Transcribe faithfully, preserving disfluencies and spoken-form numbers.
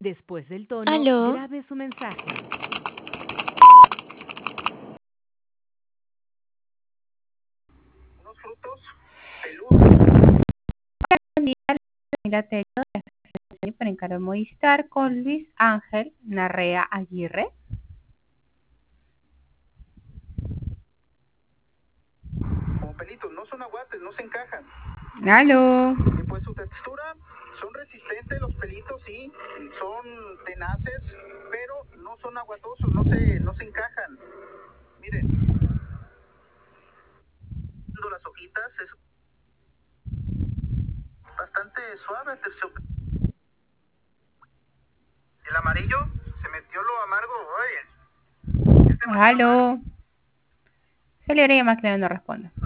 Después del tono, ¿Aló? grabe su mensaje. Unos frutos peludos. Buen día, Camila Tello de Asociación para Encargo Movistar con Luis Ángel Narrea Aguirre. Como pelitos, no son aguates, no se encajan. Aló. Y pues su textura, son resistentes los pelitos, sí, son tenaces, pero no son aguatosos, no se, no se encajan. Miren, las hojitas es bastante suave, terciopelo. El amarillo se metió lo amargo, oye. Es demasiado amargo. Aló. Se le llama que no responde.